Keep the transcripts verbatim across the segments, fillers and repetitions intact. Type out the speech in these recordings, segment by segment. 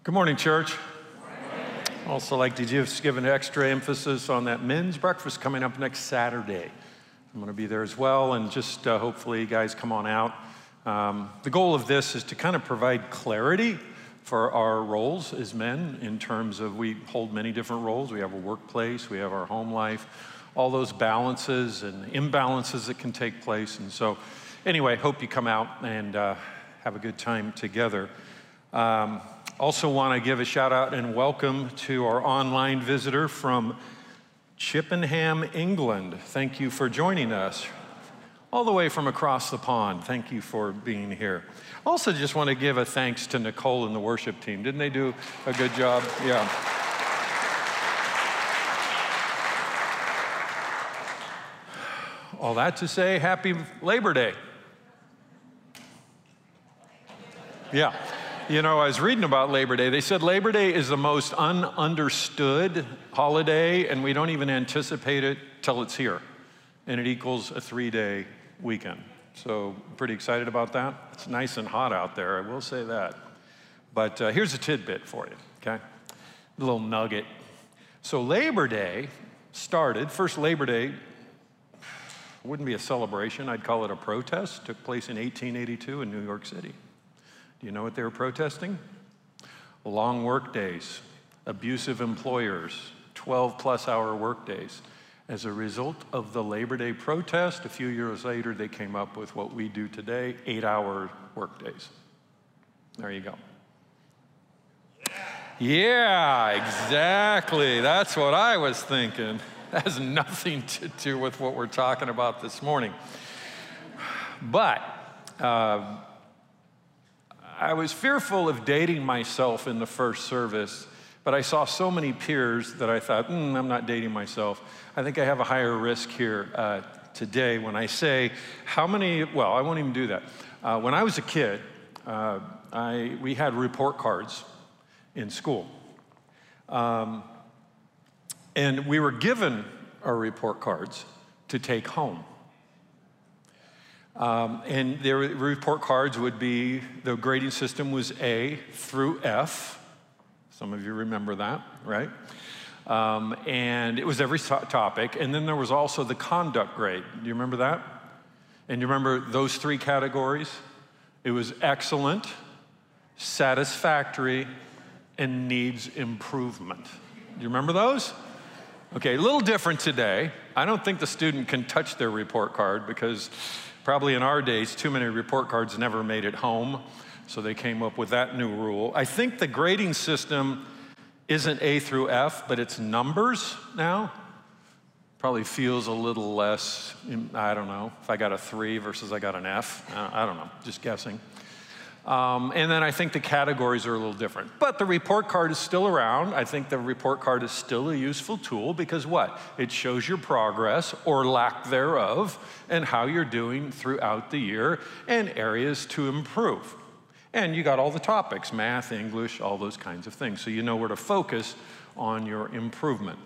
Good morning, church. Also like to just give an extra emphasis on that men's breakfast coming up next Saturday. I'm going to be there as well, and just uh, hopefully you guys come on out. Um, the goal of this is to kind of provide clarity for our roles as men in terms of we hold many different roles. We have a workplace, we have our home life, all those balances and imbalances that can take place. And so anyway, hope you come out and uh, have a good time together. Um, Also want to give a shout out and welcome to our online visitor from Chippenham, England. Thank you for joining us. All the way from across the pond, thank you for being here. Also just want to give a thanks to Nicole and the worship team. Didn't they do a good job? Yeah. All that to say, happy Labor Day. Yeah. You know, I was reading about Labor Day. They said Labor Day is the most ununderstood holiday, and we don't even anticipate it till it's here. And it equals a three-day weekend. So pretty excited about that. It's nice and hot out there, I will say that. But uh, here's a tidbit for you, okay? A little nugget. So Labor Day started, first Labor Day wouldn't be a celebration, I'd call it a protest. Took place in eighteen eighty-two in New York City. Do you know what they were protesting? Long work days, abusive employers, twelve plus hour work days. As a result of the Labor Day protest, a few years later, they came up with what we do today, eight hour work days. There you go. Yeah, exactly. That's what I was thinking. That has nothing to do with what we're talking about this morning. But, uh, I was fearful of dating myself in the first service, but I saw so many peers that I thought, mm, I'm not dating myself. I think I have a higher risk here uh, today when I say how many, well, I won't even do that. Uh, when I was a kid, uh, I, we had report cards in school. Um, and we were given our report cards to take home. Um, and their report cards would be, the grading system was A through F. Some of you remember that, right? Um, and it was every to- topic. And then there was also the conduct grade. Do you remember that? And you remember those three categories? It was excellent, satisfactory, and needs improvement. Do you remember those? Okay, a little different today. I don't think the student can touch their report card because probably in our days, too many report cards never made it home, so they came up with that new rule. I think the grading system isn't A through F, but it's numbers now. Probably feels a little less, I don't know, if I got a three versus I got an F. I don't know, just guessing. Um, and then I think the categories are a little different. But the report card is still around. I think the report card is still a useful tool because what? It shows your progress or lack thereof and how you're doing throughout the year and areas to improve. And you got all the topics, math, English, all those kinds of things. So you know where to focus on your improvement.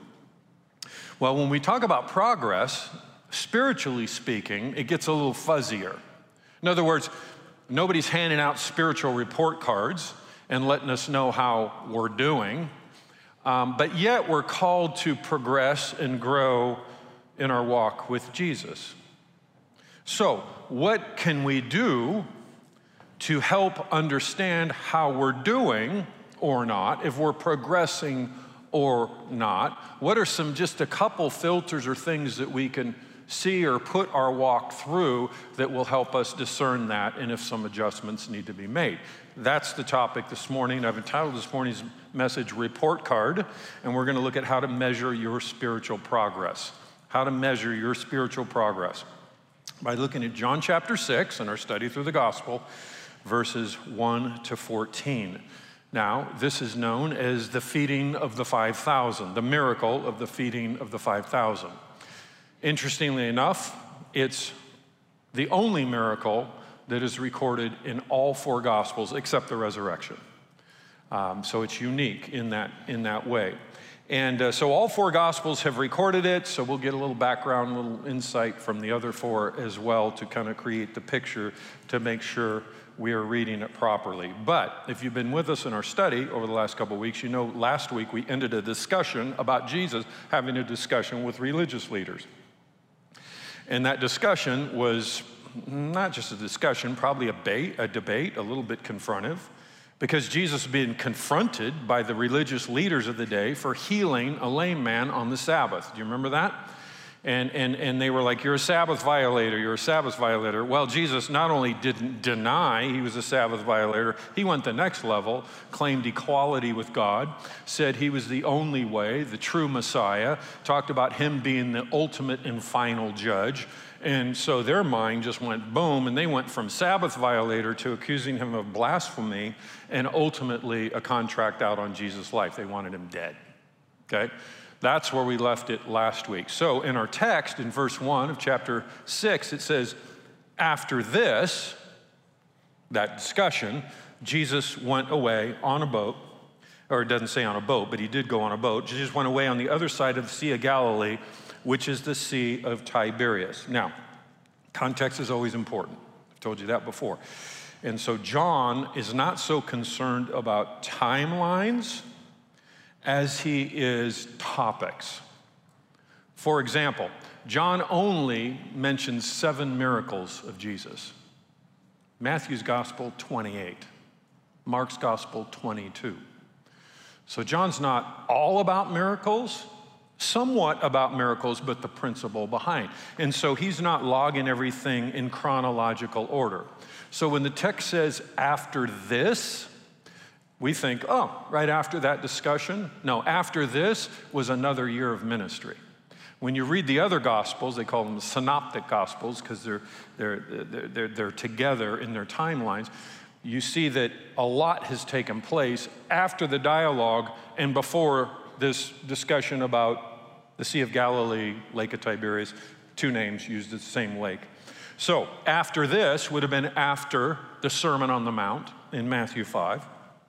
Well, when we talk about progress, spiritually speaking, it gets a little fuzzier. In other words, nobody's handing out spiritual report cards and letting us know how we're doing, um, but yet we're called to progress and grow in our walk with Jesus. So, what can we do to help understand how we're doing or not, if we're progressing or not? What are some, just a couple filters or things that we can see or put our walk through that will help us discern that and if some adjustments need to be made? That's the topic this morning. I've entitled this morning's message, Report Card, and we're going to look at how to measure your spiritual progress. How to measure your spiritual progress by looking at John chapter six in our study through the gospel, verses one to fourteen. Now, this is known as the feeding of the five thousand, the miracle of the feeding of the five thousand. Interestingly enough, it's the only miracle that is recorded in all four Gospels except the resurrection. Um, so it's unique in that, in that way. And uh, so all four Gospels have recorded it, so we'll get a little background, a little insight from the other four as well to kind of create the picture to make sure we are reading it properly. But if you've been with us in our study over the last couple of weeks, you know last week we ended a discussion about Jesus having a discussion with religious leaders. And that discussion was not just a discussion, probably a debate, a debate, a little bit confrontive, because Jesus was being confronted by the religious leaders of the day for healing a lame man on the Sabbath. Do you remember that? And, and, and they were like, you're a Sabbath violator, you're a Sabbath violator. Well, Jesus not only didn't deny he was a Sabbath violator, he went the next level, claimed equality with God, said he was the only way, the true Messiah, talked about him being the ultimate and final judge. And so their mind just went boom, and they went from Sabbath violator to accusing him of blasphemy, and ultimately a contract out on Jesus' life. They wanted him dead, okay? That's where we left it last week. So in our text, in verse one of chapter six, it says, after this, that discussion, Jesus went away on a boat, or it doesn't say on a boat, but he did go on a boat. Jesus went away on the other side of the Sea of Galilee, which is the Sea of Tiberias. Now, context is always important. I've told you that before. And so John is not so concerned about timelines as he is topics. For example, John only mentions seven miracles of Jesus. Matthew's gospel, twenty-eight. Mark's gospel, twenty-two. So John's not all about miracles, somewhat about miracles, but the principle behind. And so he's not logging everything in chronological order. So when the text says, after this, we think, oh, right after that discussion? No, after this was another year of ministry. When you read the other Gospels, they call them synoptic Gospels because they're, they're, they're, they're, they're together in their timelines. You see that a lot has taken place after the dialogue and before this discussion about the Sea of Galilee, Lake of Tiberias, two names used the same lake. So after this would have been after the Sermon on the Mount in Matthew five.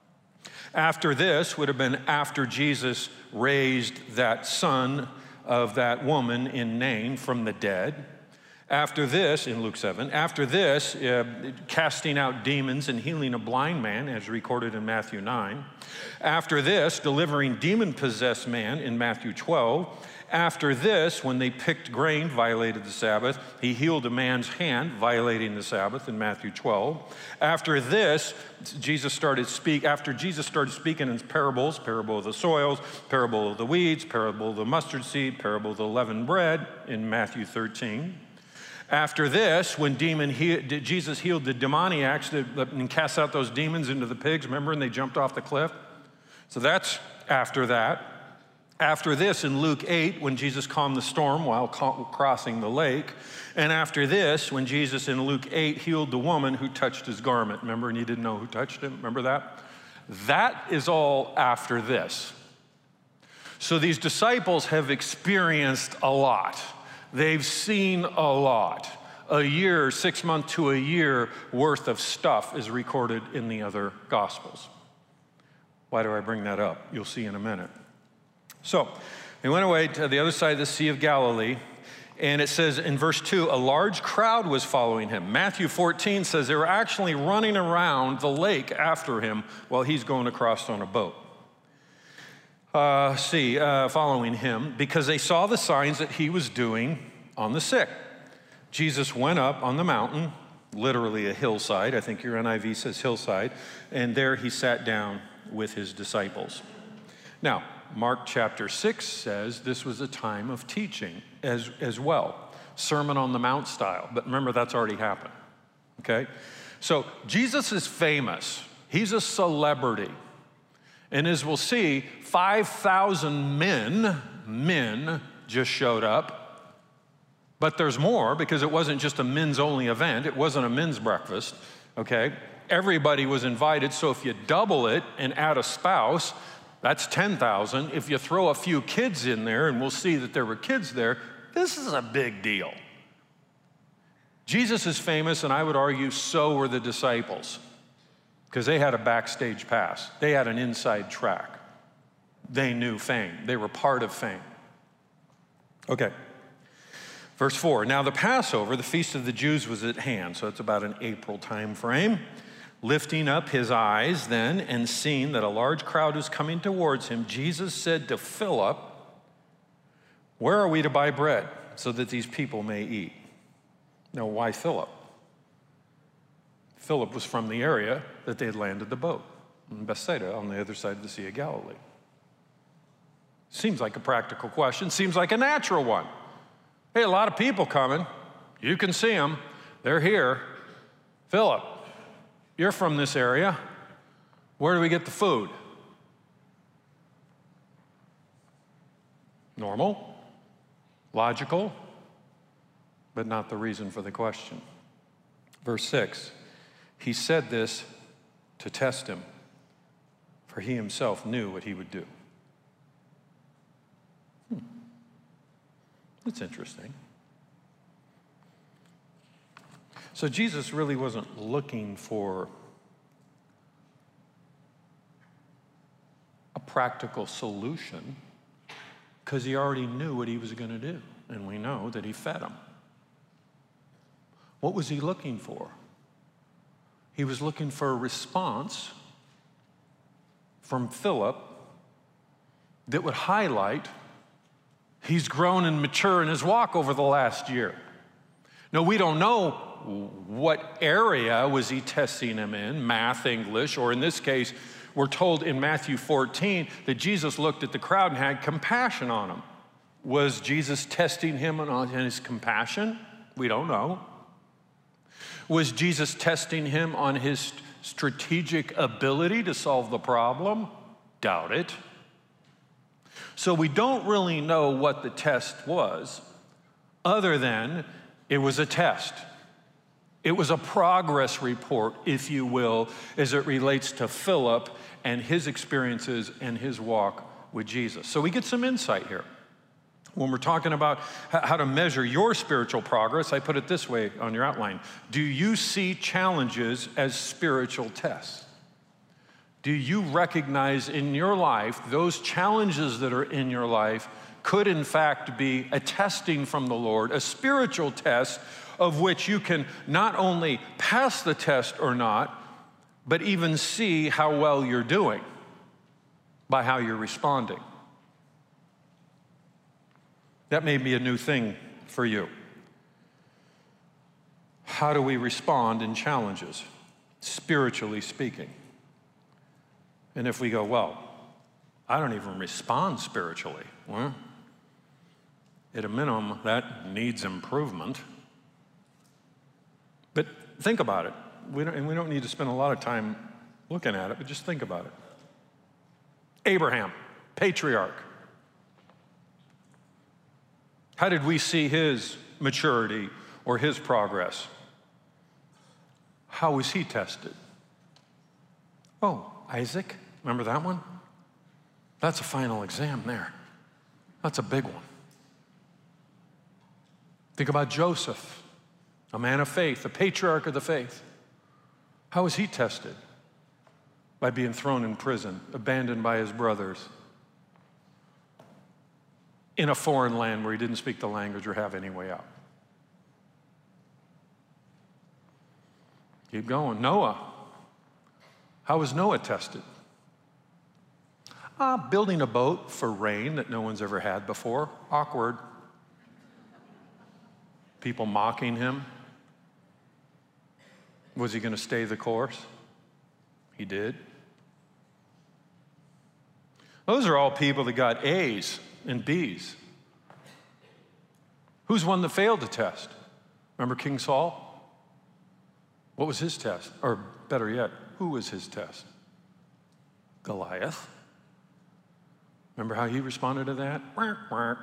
After this would have been after Jesus raised that son of that woman in Nain from the dead. After this, in Luke seven, after this, uh, casting out demons and healing a blind man, as recorded in Matthew nine. After this, delivering demon-possessed man in Matthew twelve. After this, when they picked grain, violated the Sabbath, he healed a man's hand, violating the Sabbath in Matthew twelve. After this, Jesus started speak. After Jesus started speaking in parables, parable of the soils, parable of the weeds, parable of the mustard seed, parable of the leavened bread in Matthew thirteen. After this, when demon he, Jesus healed the demoniacs and cast out those demons into the pigs, remember, and they jumped off the cliff? So that's after that. After this, in Luke eight, when Jesus calmed the storm while crossing the lake. And after this, when Jesus in Luke eight healed the woman who touched his garment. Remember, and he didn't know who touched him? Remember that? That is all after this. So these disciples have experienced a lot. They've seen a lot. A year, six months to a year worth of stuff is recorded in the other Gospels. Why do I bring that up? You'll see in a minute. So they went away to the other side of the Sea of Galilee, and it says in verse two, a large crowd was following him. Matthew fourteen says they were actually running around the lake after him while he's going across on a boat. Uh, see, uh, following him, because they saw the signs that he was doing on the sick. Jesus went up on the mountain, literally a hillside. I think your N I V says hillside. And there he sat down with his disciples. Now, Mark chapter six says this was a time of teaching as, as well. Sermon on the Mount style. But remember, that's already happened. Okay? So Jesus is famous. He's a celebrity. And as we'll see, five thousand men, men just showed up. But there's more because it wasn't just a men's only event. It wasn't a men's breakfast, okay? Everybody was invited. So if you double it and add a spouse, that's ten thousand. If you throw a few kids in there, and we'll see that there were kids there, this is a big deal. Jesus is famous, and I would argue so were the disciples, because they had a backstage pass. They had an inside track. They knew fame. They were part of fame. Okay. Verse four, now the Passover, the feast of the Jews, was at hand. So it's about an April time frame. Lifting up his eyes then and seeing that a large crowd was coming towards him, Jesus said to Philip, "Where are we to buy bread so that these people may eat?" Now, why Philip? Philip was from the area that they had landed the boat, in Bethsaida, on the other side of the Sea of Galilee. Seems like a practical question, seems like a natural one. Hey, a lot of people coming. You can see them. They're here. Philip, you're from this area. Where do we get the food? Normal, logical, but not the reason for the question. Verse six, he said this to test him, for he himself knew what he would do. Hmm. That's interesting. So Jesus really wasn't looking for a practical solution because he already knew what he was going to do. And we know that he fed them. What was he looking for? He was looking for a response from Philip that would highlight he's grown and mature in his walk over the last year. Now, we don't know what area was he testing him in, math, English, or in this case, we're told in Matthew fourteen that Jesus looked at the crowd and had compassion on him. Was Jesus testing him on his compassion? We don't know. Was Jesus testing him on his strategic ability to solve the problem? Doubt it. So we don't really know what the test was, other than it was a test. It was a progress report, if you will, as it relates to Philip and his experiences and his walk with Jesus. So we get some insight here. When we're talking about how to measure your spiritual progress, I put it this way on your outline. Do you see challenges as spiritual tests? Do you recognize in your life those challenges that are in your life could in fact be a testing from the Lord, a spiritual test of which you can not only pass the test or not, but even see how well you're doing by how you're responding? That may be a new thing for you. How do we respond in challenges, spiritually speaking? And if we go, well, I don't even respond spiritually, well, at a minimum, that needs improvement. But think about it. We don't, and we don't need to spend a lot of time looking at it, but just think about it. Abraham, patriarch. How did we see his maturity or his progress? How was he tested? Oh, Isaac, remember that one? That's a final exam there. That's a big one. Think about Joseph, a man of faith, a patriarch of the faith. How was he tested? By being thrown in prison, abandoned by his brothers, in a foreign land where he didn't speak the language or have any way out. Keep going. Noah. How was Noah tested? Uh, building a boat for rain that no one's ever had before. Awkward. People mocking him. Was he going to stay the course? He did. Those are all people that got A's and B's. Who's one that failed the test? Remember King Saul? What was his test? Or better yet, who was his test? Goliath. Remember how he responded to that? How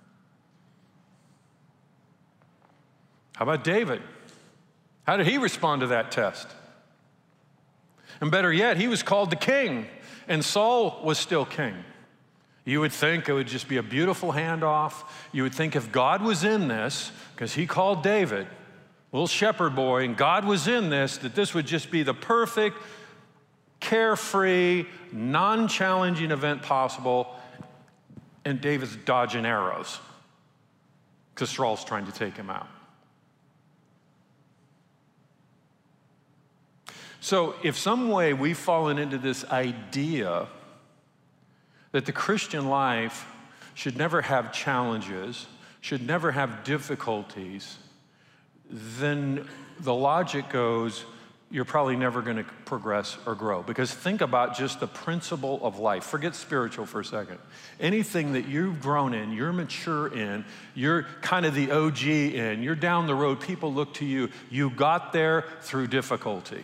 about David? How did he respond to that test? And better yet, he was called the king, and Saul was still king. You would think it would just be a beautiful handoff. You would think if God was in this, because he called David, little shepherd boy, and God was in this, that this would just be the perfect, carefree, non-challenging event possible, and David's dodging arrows because Saul's trying to take him out. So if some way we've fallen into this idea that the Christian life should never have challenges, should never have difficulties, then the logic goes, you're probably never going to progress or grow. Because think about just the principle of life. Forget spiritual for a second. Anything that you've grown in, you're mature in, you're kind of the O G in, you're down the road, people look to you. You got there through difficulty.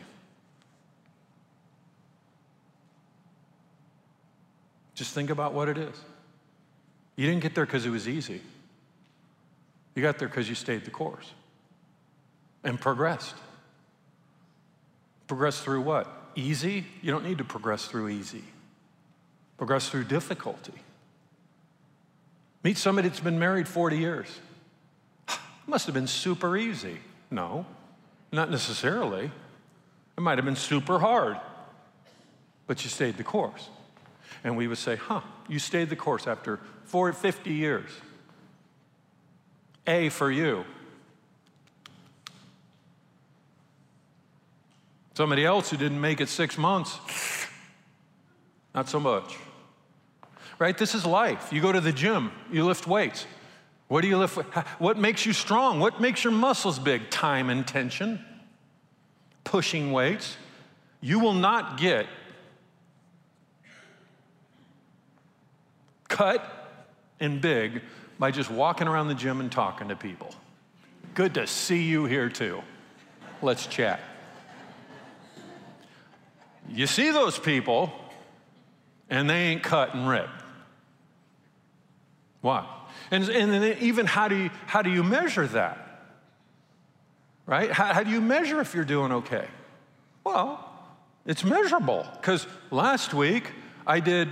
Just think about what it is. You didn't get there because it was easy. You got there because you stayed the course and progressed. Progress through what? Easy? You don't need to progress through easy. Progress through difficulty. Meet somebody that's been married forty years. It must have been super easy. No, not necessarily. It might have been super hard, but you stayed the course. And we would say, huh, you stayed the course after four hundred fifty years. A for you. Somebody else who didn't make it six months, not so much. Right? This is life. You go to the gym, you lift weights. What do you lift? What makes you strong? What makes your muscles big? Time and tension. Pushing weights. You will not get cut and big by just walking around the gym and talking to people. Good to see you here too. Let's chat. You see those people, and they ain't cut and ripped. Why? And, and then even how do you, how do you measure that? Right? How, how do you measure if you're doing okay? Well, it's measurable, because last week I did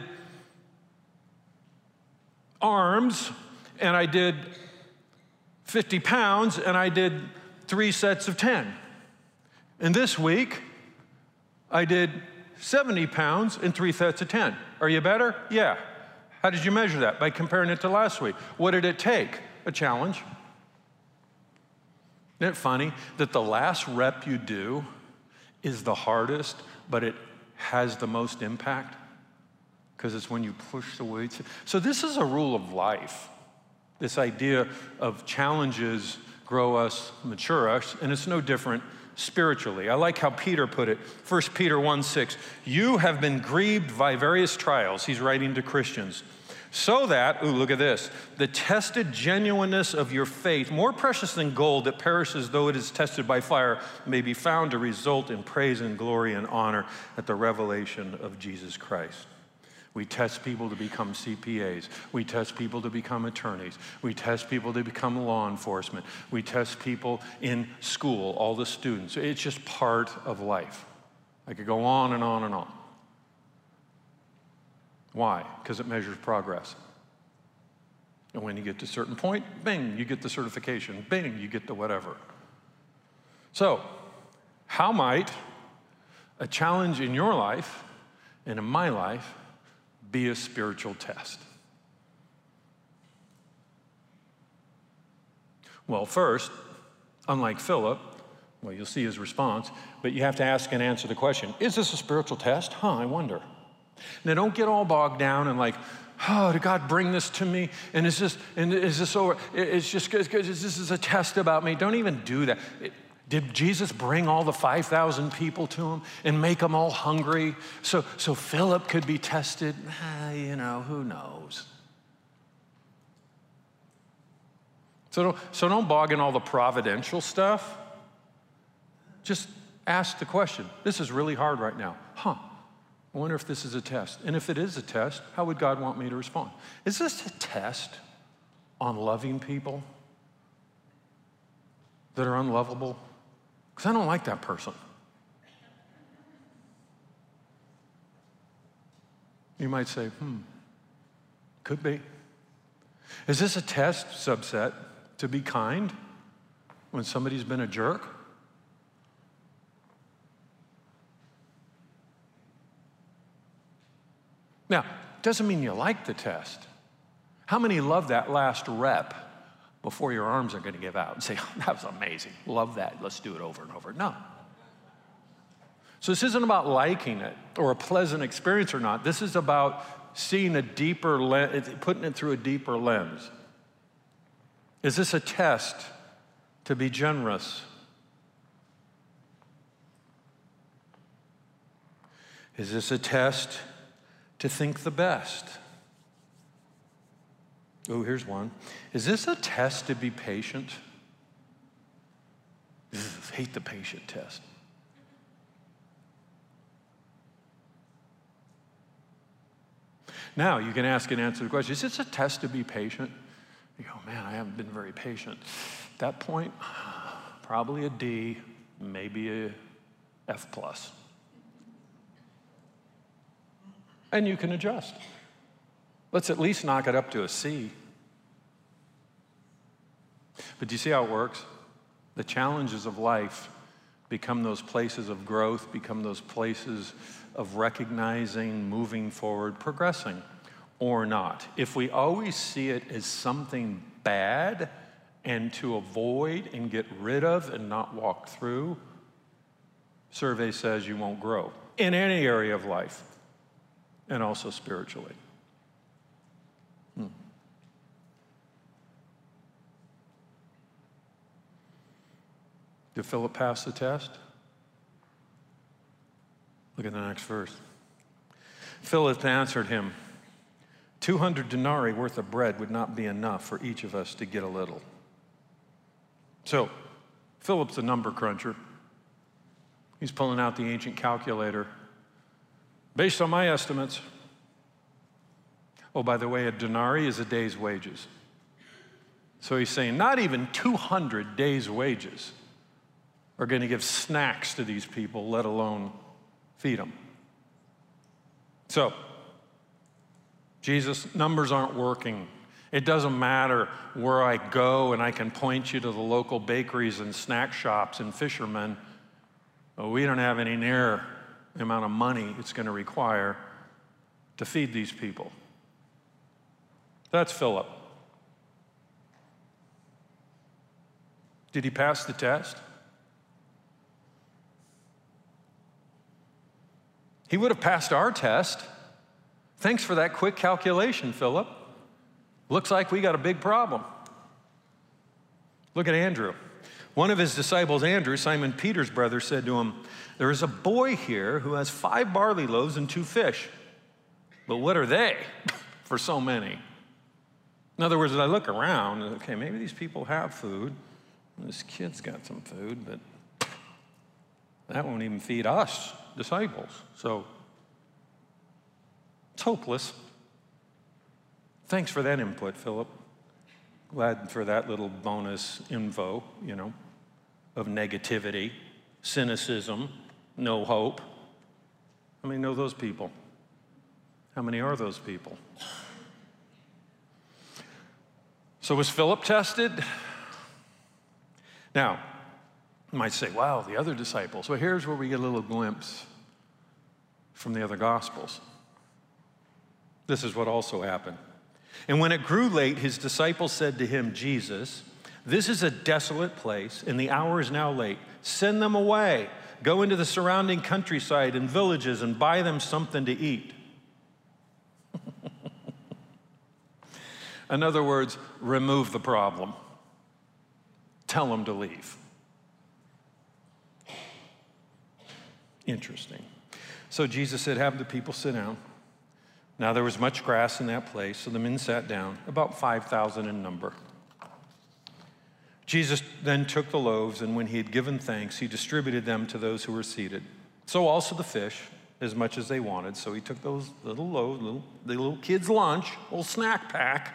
arms, and I did fifty pounds, and I did three sets of ten. And this week, I did seventy pounds and three sets of ten. Are you better? Yeah. How did you measure that? By comparing it to last week. What did it take? A challenge. Isn't it funny that the last rep you do is the hardest, but it has the most impact? Because it's when you push the weights. So this is a rule of life. This idea of challenges grow us, mature us, and it's no different spiritually. I like how Peter put it. First Peter one six, you have been grieved by various trials. He's writing to Christians. So that, ooh, look at this, the tested genuineness of your faith, more precious than gold that perishes though it is tested by fire, may be found to result in praise and glory and honor at the revelation of Jesus Christ. We test people to become C P As. We test people to become attorneys. We test people to become law enforcement. We test people in school, all the students. It's just part of life. I could go on and on and on. Why? Because it measures progress. And when you get to a certain point, bing, you get the certification. Bing, you get the whatever. So, how might a challenge in your life and in my life be a spiritual test? Well, first, unlike Philip, well, you'll see his response, but you have to ask and answer the question, is this a spiritual test? Huh, I wonder. Now, don't get all bogged down and like, oh, did God bring this to me? And is this, and is this over? It's just because this is a test about me. Don't even do that. It, Did Jesus bring all the five thousand people to him and make them all hungry so, so Philip could be tested? Ah, you know, who knows? So don't, so don't bog in all the providential stuff. Just ask the question. This is really hard right now. Huh, I wonder if this is a test. And if it is a test, how would God want me to respond? Is this a test on loving people that are unlovable? Because I don't like that person. You might say, hmm, could be. Is this a test, subset, to be kind when somebody's been a jerk? Now, doesn't mean you like the test. How many love that last rep before your arms are going to give out and say, oh, that was amazing, love that, let's do it over and over? No. So this isn't about liking it or a pleasant experience or not. This is about seeing a deeper lens, putting it through a deeper lens. Is this a test to be generous? Is this a test to think the best? Oh, here's one. Is this a test to be patient? I hate the patient test. Now, you can ask and answer the question, is this a test to be patient? You go, man, I haven't been very patient. At that point, probably a D, maybe a F plus. And you can adjust. Let's at least knock it up to a C. But do you see how it works? The challenges of life become those places of growth, become those places of recognizing, moving forward, progressing, or not. If we always see it as something bad and to avoid and get rid of and not walk through, survey says you won't grow in any area of life, and also spiritually. Hmm. Did Philip pass the test? Look at the next verse. Philip answered him, two hundred denarii worth of bread would not be enough for each of us to get a little. So, Philip's a number cruncher. He's pulling out the ancient calculator. Based on my estimates, oh, by the way, a denarii is a day's wages. So he's saying not even two hundred days' wages are going to give snacks to these people, let alone feed them. So, Jesus, numbers aren't working. It doesn't matter where I go and I can point you to the local bakeries and snack shops and fishermen. Well, we don't have any near the amount of money it's going to require to feed these people. That's Philip. Did he pass the test? He would have passed our test. Thanks for that quick calculation, Philip. Looks like we got a big problem. Look at Andrew. One of his disciples, Andrew, Simon Peter's brother, said to him, there is a boy here who has five barley loaves and two fish. But what are they for so many? In other words, as I look around, okay, maybe these people have food. This kid's got some food, but that won't even feed us, disciples. So it's hopeless. Thanks for that input, Philip. Glad for that little bonus info, you know, of negativity, cynicism, no hope. How many know those people? How many are those people? So was Philip tested? Now, you might say, wow, the other disciples. Well, here's where we get a little glimpse from the other Gospels. This is what also happened. And when it grew late, his disciples said to him, Jesus, this is a desolate place, and the hour is now late. Send them away. Go into the surrounding countryside and villages and buy them something to eat. In other words, remove the problem. Tell them to leave. Interesting. So Jesus said, have the people sit down. Now there was much grass in that place, so the men sat down, about five thousand in number. Jesus then took the loaves, and when he had given thanks, he distributed them to those who were seated. So also the fish, as much as they wanted. So he took those little loaves, little, the little kid's lunch, little snack pack,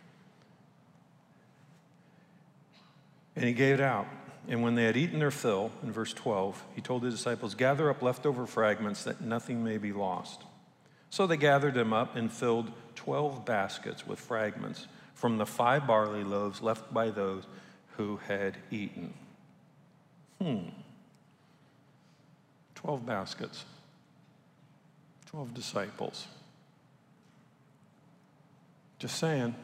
and he gave it out. And when they had eaten their fill, in verse twelve, he told the disciples, gather up leftover fragments that nothing may be lost. So they gathered them up and filled twelve baskets with fragments from the five barley loaves left by those who had eaten. Hmm. Twelve baskets. Twelve disciples. Just saying.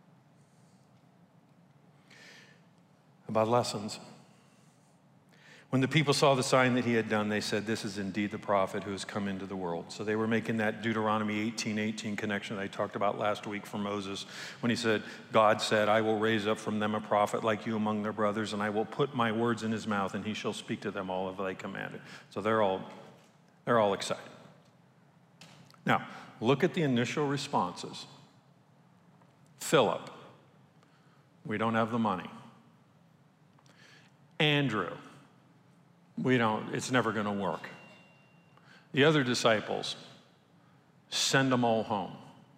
About lessons. When the people saw the sign that he had done, they said, this is indeed the prophet who has come into the world. So they were making that Deuteronomy eighteen eighteen connection that I talked about last week for Moses, when he said, God said, I will raise up from them a prophet like you among their brothers, and I will put my words in his mouth, and he shall speak to them all of they commanded. So they're all, they're all excited. Now, look at the initial responses. Philip, we don't have the money. Andrew, we don't, it's never going to work. The other disciples, send them all home.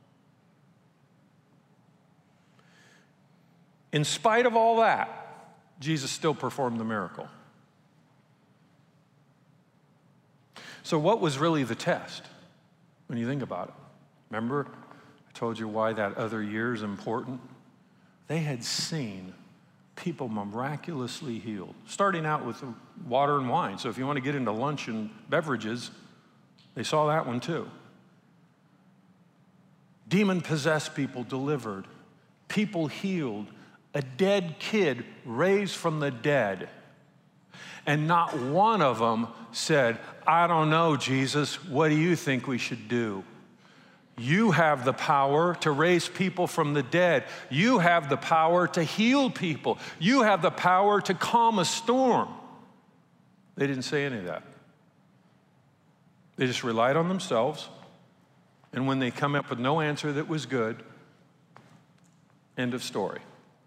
In spite of all that, Jesus still performed the miracle. So what was really the test when you think about it? Remember, I told you why that other year is important? They had seen people miraculously healed, starting out with water and wine. So if you want to get into lunch and beverages, they saw that one too. Demon-possessed people delivered, people healed, a dead kid raised from the dead. And not one of them said, I don't know, Jesus, what do you think we should do? You have the power to raise people from the dead. You have the power to heal people. You have the power to calm a storm. They didn't say any of that. They just relied on themselves. And when they come up with no answer that was good, end of story.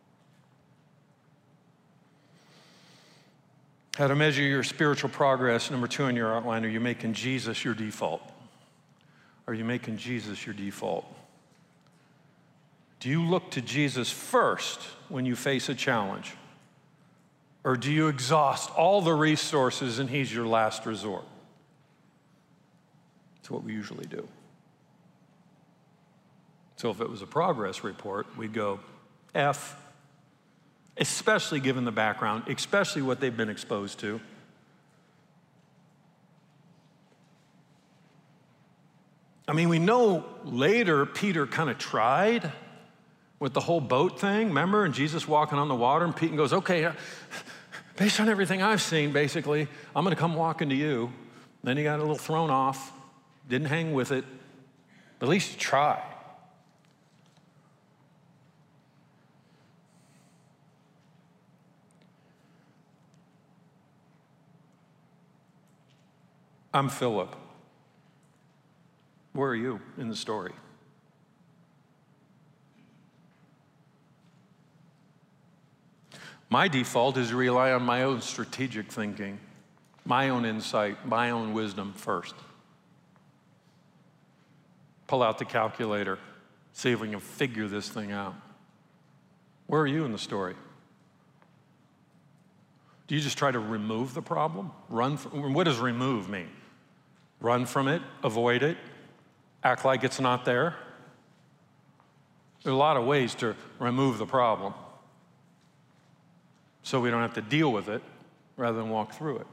How to measure your spiritual progress. Number two on your outline, are you making Jesus your default? Are you making Jesus your default? Do you look to Jesus first when you face a challenge? Or do you exhaust all the resources and he's your last resort? That's what we usually do. So if it was a progress report, we'd go F, especially given the background, especially what they've been exposed to. I mean, we know later Peter kind of tried with the whole boat thing, remember? And Jesus walking on the water, and Peter goes, okay, based on everything I've seen, basically, I'm going to come walking to you. Then he got a little thrown off, didn't hang with it, but at least try. I'm Philip. Where are you in the story? My default is to rely on my own strategic thinking, my own insight, my own wisdom first. Pull out the calculator, see if we can figure this thing out. Where are you in the story? Do you just try to remove the problem? Run from, what does remove mean? Run from it, avoid it, act like it's not there. There are a lot of ways to remove the problem so we don't have to deal with it rather than walk through it.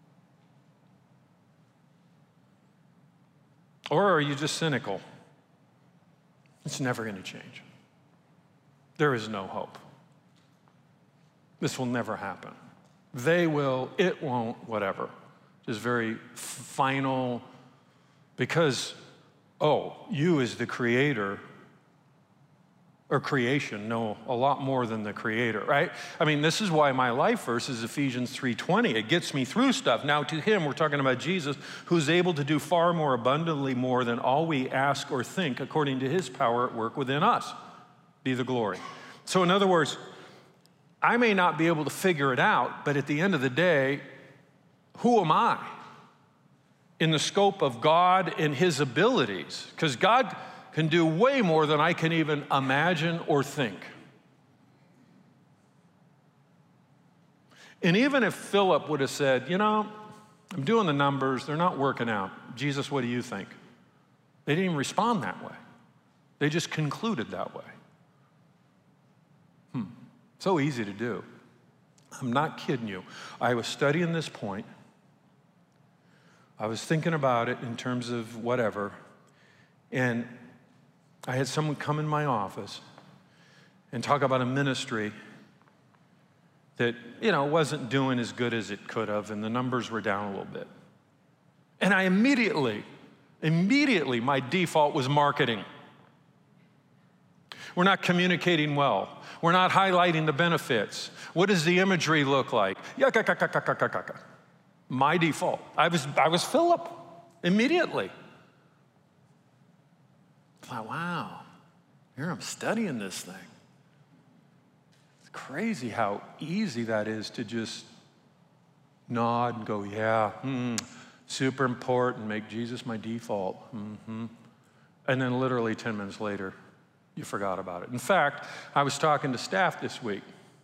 Or are you just cynical? It's never going to change. There is no hope. This will never happen. They will, it won't, whatever. Just very final, because oh, you as the creator or creation know a lot more than the creator, right? I mean, this is why my life verse is Ephesians three twenty. It gets me through stuff. Now to him, we're talking about Jesus, who's able to do far more abundantly more than all we ask or think, according to his power at work within us. Be the glory. So in other words, I may not be able to figure it out, but at the end of the day, who am I in the scope of God and his abilities? Because God can do way more than I can even imagine or think. And even if Philip would have said, you know, I'm doing the numbers, they're not working out. Jesus, what do you think? They didn't even respond that way. They just concluded that way. Hmm. So easy to do. I'm not kidding you. I was studying this point. I was thinking about it in terms of whatever, and I had someone come in my office and talk about a ministry that, you know, wasn't doing as good as it could have, and the numbers were down a little bit. And I immediately, immediately, my default was marketing. We're not communicating well. We're not highlighting the benefits. What does the imagery look like? My default. I was, I was Philip immediately. I thought, wow, here I'm studying this thing. It's crazy how easy that is to just nod and go, yeah, mm, super important, make Jesus my default. Mm-hmm. And then literally ten minutes later, you forgot about it. In fact, I was talking to staff this week.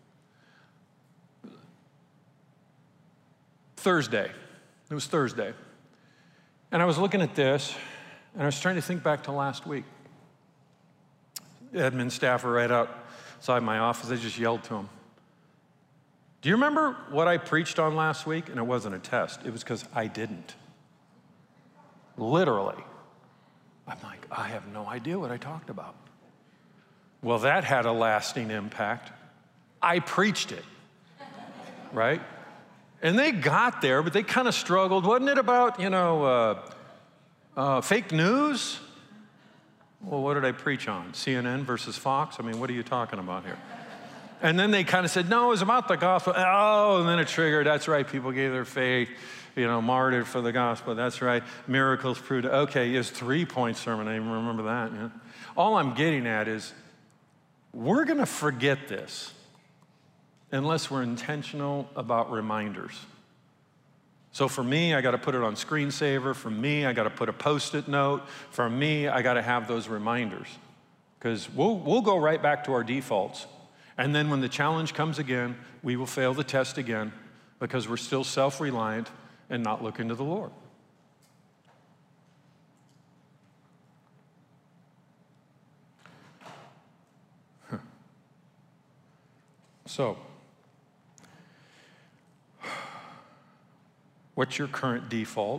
Thursday. It was Thursday. And I was looking at this, and I was trying to think back to last week. The admin staff were right outside my office. I just yelled to them. Do you remember what I preached on last week? And it wasn't a test. It was because I didn't. Literally. I'm like, I have no idea what I talked about. Well, that had a lasting impact. I preached it, right? And they got there, but they kind of struggled. Wasn't it about, you know, uh, uh, fake news? Well, what did I preach on? C N N versus Fox? I mean, what are you talking about here? And then they kind of said, no, it was about the gospel. Oh, and then it triggered. That's right, people gave their faith, you know, martyred for the gospel. That's right, miracles proved. Okay, it's three-point sermon. I even remember that. Yeah. All I'm getting at is, we're going to forget this unless we're intentional about reminders. So for me, I got to put it on screensaver. For me, I got to put a post-it note. For me, I got to have those reminders, because we'll, we'll go right back to our defaults. And then when the challenge comes again, we will fail the test again because we're still self-reliant and not looking to the Lord. So, what's your current default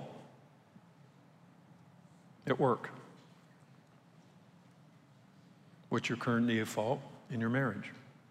at work? What's your current default in your marriage?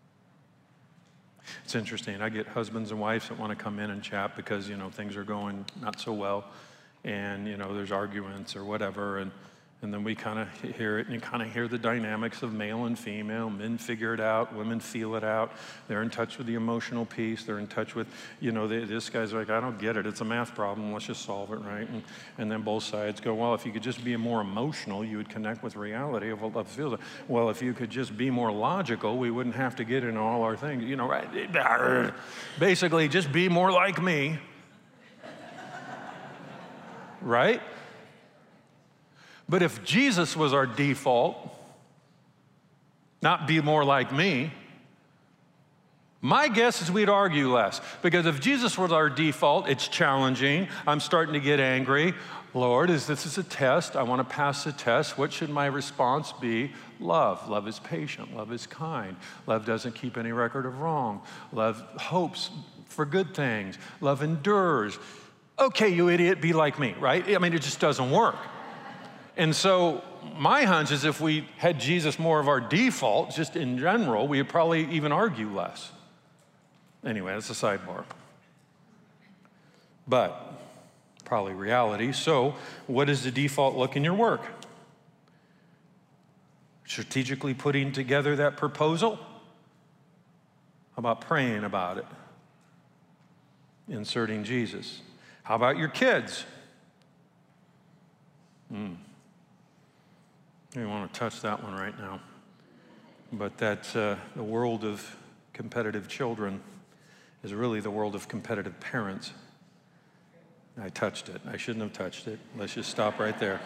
It's interesting. I get husbands and wives that want to come in and chat because, you know, things are going not so well, and, you know, there's arguments or whatever, and And then we kind of hear it, and you kind of hear the dynamics of male and female. Men figure it out, women feel it out. They're in touch with the emotional piece. They're in touch with, you know, they, this guy's like, I don't get it. It's a math problem. Let's just solve it, right? And, and then both sides go, well, if you could just be more emotional, you would connect with reality of what love feels like. Well, if you could just be more logical, we wouldn't have to get into all our things. You know, right? Basically, just be more like me. Right? But if Jesus was our default, not be more like me, my guess is we'd argue less. Because if Jesus was our default, it's challenging. I'm starting to get angry. Lord, is this is a test? I want to pass the test. What should my response be? Love. Love is patient. Love is kind. Love doesn't keep any record of wrong. Love hopes for good things. Love endures. Okay, you idiot, be like me, right? I mean, it just doesn't work. And so my hunch is if we had Jesus more of our default, just in general, we would probably even argue less. Anyway, that's a sidebar. But probably reality. So what does the default look in your work? Strategically putting together that proposal? How about praying about it? Inserting Jesus. How about your kids? Hmm. You want to touch that one right now. But that uh, the world of competitive children is really the world of competitive parents. I touched it. I shouldn't have touched it. Let's just stop right there.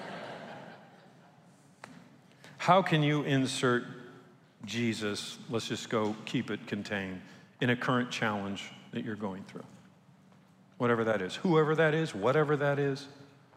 How can you insert Jesus, let's just go keep it contained, in a current challenge that you're going through? Whatever that is, whoever that is, whatever that is.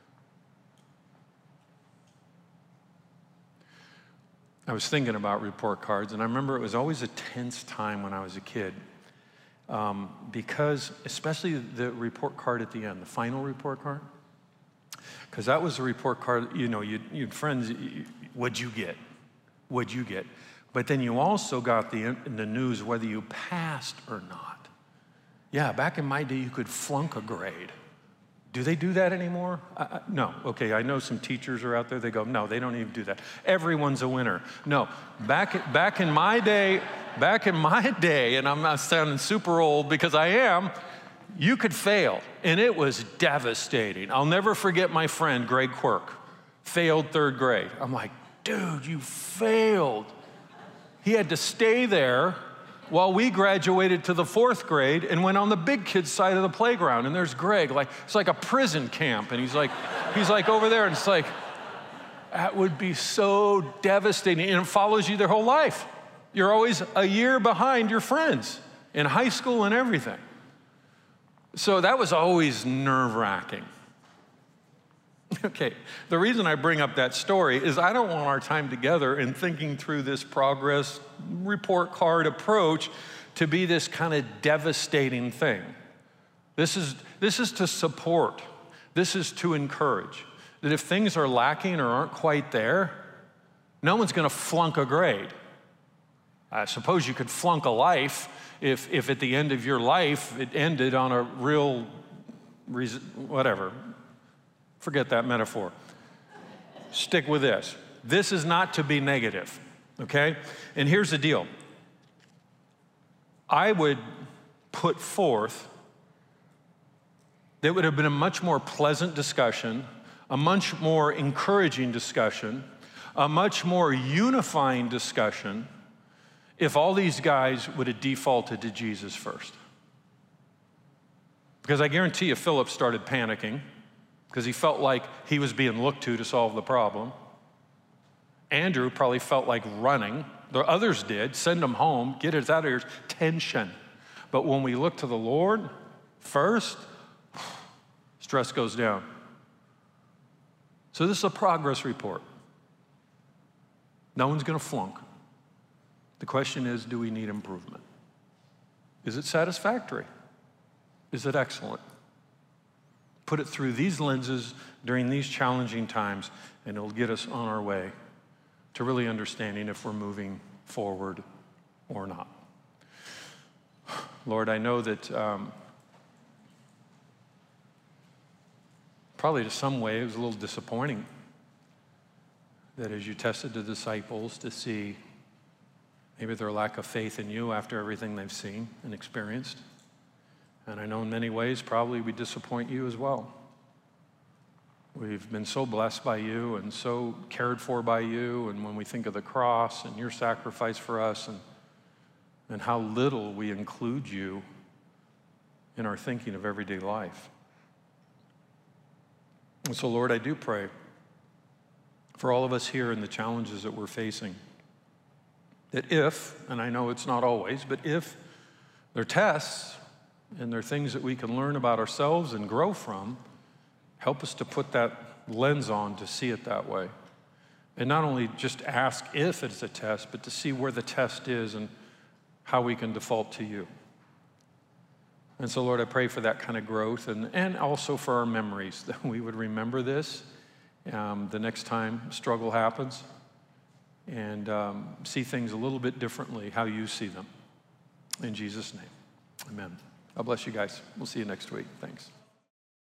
I was thinking about report cards, and I remember it was always a tense time when I was a kid, um, because especially the report card at the end, the final report card, because that was the report card, you know, you you'd friends, you, what'd you get? What'd you get? But then you also got the, the news whether you passed or not. Yeah, back in my day, you could flunk a grade. Do they do that anymore? Uh, no. Okay, I know some teachers are out there, they go, no, they don't even do that. Everyone's a winner. No, back, back in my day, back in my day, and I'm not sounding super old because I am, you could fail, and it was devastating. I'll never forget my friend, Greg Quirk, failed third grade. I'm like, dude, you failed. He had to stay there while we graduated to the fourth grade and went on the big kids' side of the playground. And there's Greg, like, it's like a prison camp. And he's like, he's like over there, and it's like, that would be so devastating. And it follows you their whole life. You're always a year behind your friends in high school and everything. So that was always nerve-wracking. Okay, the reason I bring up that story is I don't want our time together in thinking through this progress report card approach to be this kind of devastating thing. This is, this is to support. This is to encourage. That if things are lacking or aren't quite there, no one's going to flunk a grade. I suppose you could flunk a life if, if at the end of your life it ended on a real, whatever. Forget that metaphor. Stick with this. This is not to be negative, okay? And here's the deal. I would put forth that would have been a much more pleasant discussion, a much more encouraging discussion, a much more unifying discussion if all these guys would have defaulted to Jesus first. Because I guarantee you Philip started panicking because he felt like he was being looked to to solve the problem. Andrew probably felt like running. The others did, send them home, get us out of here, tension. But when we look to the Lord first, stress goes down. So this is a progress report. No one's gonna flunk. The question is, do we need improvement? Is it satisfactory? Is it excellent? Put it through these lenses during these challenging times, and it'll get us on our way to really understanding if we're moving forward or not. Lord, I know that um, probably to some way it was a little disappointing that as you tested the disciples to see maybe their lack of faith in you after everything they've seen and experienced. And I know in many ways probably we disappoint you as well. We've been so blessed by you and so cared for by you, and when we think of the cross and your sacrifice for us and, and how little we include you in our thinking of everyday life. And so, Lord, I do pray for all of us here and the challenges that we're facing, that if, and I know it's not always, but if there are tests and there are things that we can learn about ourselves and grow from, help us to put that lens on to see it that way. And not only just ask if it's a test, but to see where the test is and how we can default to you. And so, Lord, I pray for that kind of growth and, and also for our memories, that we would remember this um, the next time struggle happens and um, see things a little bit differently, how you see them. In Jesus' name, amen. God bless you guys. We'll see you next week. Thanks.